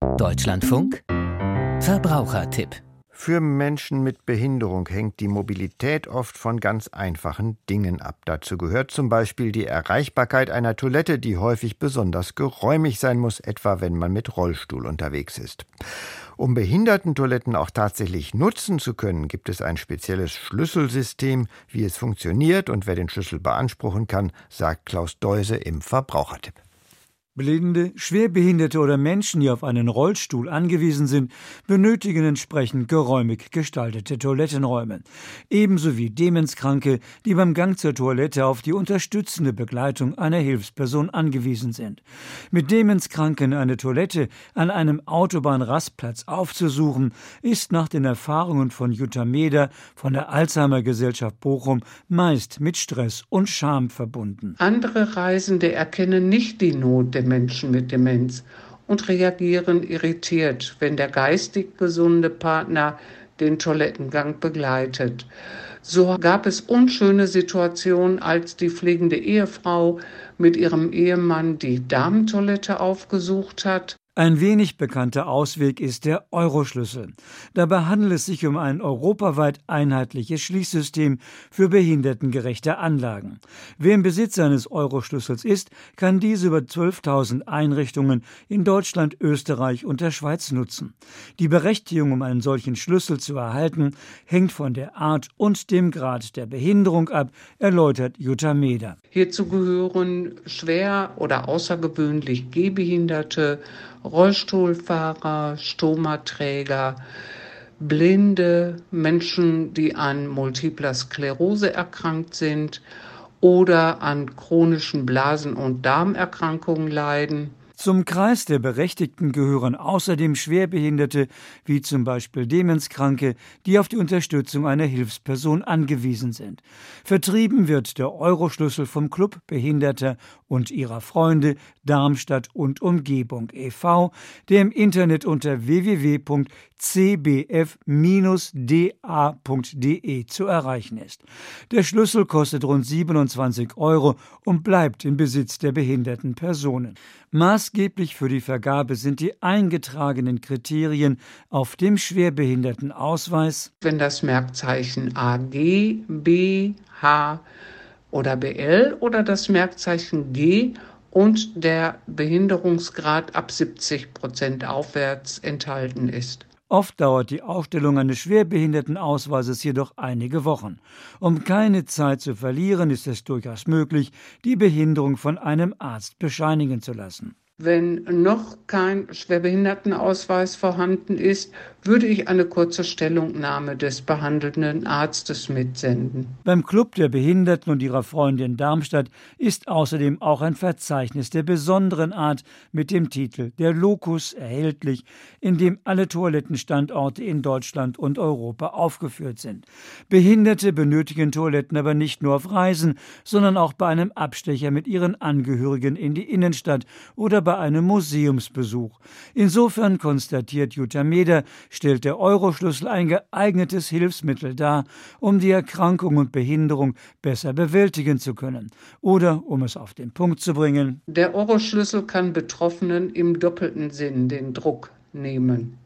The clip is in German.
Deutschlandfunk Verbrauchertipp. Für Menschen mit Behinderung hängt die Mobilität oft von ganz einfachen Dingen ab. Dazu gehört zum Beispiel die Erreichbarkeit einer Toilette, die häufig besonders geräumig sein muss, etwa wenn man mit Rollstuhl unterwegs ist. Um Behindertentoiletten auch tatsächlich nutzen zu können, gibt es ein spezielles Schlüsselsystem. Wie es funktioniert und wer den Schlüssel beanspruchen kann, sagt Klaus Deuse im Verbrauchertipp. Blinde, Schwerbehinderte oder Menschen, die auf einen Rollstuhl angewiesen sind, benötigen entsprechend geräumig gestaltete Toilettenräume. Ebenso wie Demenzkranke, die beim Gang zur Toilette auf die unterstützende Begleitung einer Hilfsperson angewiesen sind. Mit Demenzkranken eine Toilette an einem Autobahnrastplatz aufzusuchen, ist nach den Erfahrungen von Jutta Meder von der Alzheimer-Gesellschaft Bochum meist mit Stress und Scham verbunden. Andere Reisende erkennen nicht die Not der Menschen mit Demenz und reagieren irritiert, wenn der geistig gesunde Partner den Toilettengang begleitet. So gab es unschöne Situationen, als die pflegende Ehefrau mit ihrem Ehemann die Damentoilette aufgesucht hat. Ein wenig bekannter Ausweg ist der Euroschlüssel. Dabei handelt es sich um ein europaweit einheitliches Schließsystem für behindertengerechte Anlagen. Wer im Besitz eines Euroschlüssels ist, kann diese über 12.000 Einrichtungen in Deutschland, Österreich und der Schweiz nutzen. Die Berechtigung, um einen solchen Schlüssel zu erhalten, hängt von der Art und dem Grad der Behinderung ab, erläutert Jutta Meder. Hierzu gehören schwer oder außergewöhnlich Gehbehinderte, Rollstuhlfahrer, Stomaträger, Blinde, Menschen, die an multipler Sklerose erkrankt sind oder an chronischen Blasen- und Darmerkrankungen leiden. Zum Kreis der Berechtigten gehören außerdem Schwerbehinderte, wie zum Beispiel Demenzkranke, die auf die Unterstützung einer Hilfsperson angewiesen sind. Vertrieben wird der Euroschlüssel vom Club Behinderter und ihrer Freunde Darmstadt und Umgebung e.V., der im Internet unter www.cbf-da.de zu erreichen ist. Der Schlüssel kostet rund 27 € und bleibt im Besitz der behinderten Personen. Maßgeblich für die Vergabe sind die eingetragenen Kriterien auf dem Schwerbehindertenausweis. Wenn das Merkzeichen AG, B, H oder BL oder das Merkzeichen G und der Behinderungsgrad ab 70% aufwärts enthalten ist. Oft dauert die Aufstellung eines Schwerbehindertenausweises jedoch einige Wochen. Um keine Zeit zu verlieren, ist es durchaus möglich, die Behinderung von einem Arzt bescheinigen zu lassen. Wenn noch kein Schwerbehindertenausweis vorhanden ist, würde ich eine kurze Stellungnahme des behandelnden Arztes mitsenden. Beim Club der Behinderten und ihrer Freunde in Darmstadt ist außerdem auch ein Verzeichnis der besonderen Art mit dem Titel Der Locus erhältlich, in dem alle Toilettenstandorte in Deutschland und Europa aufgeführt sind. Behinderte benötigen Toiletten aber nicht nur auf Reisen, sondern auch bei einem Abstecher mit ihren Angehörigen in die Innenstadt oder bei einem Museumsbesuch. Insofern, konstatiert Jutta Meder, stellt der Euroschlüssel ein geeignetes Hilfsmittel dar, um die Erkrankung und Behinderung besser bewältigen zu können. Oder, um es auf den Punkt zu bringen: Der Euroschlüssel kann Betroffenen im doppelten Sinn den Druck nehmen.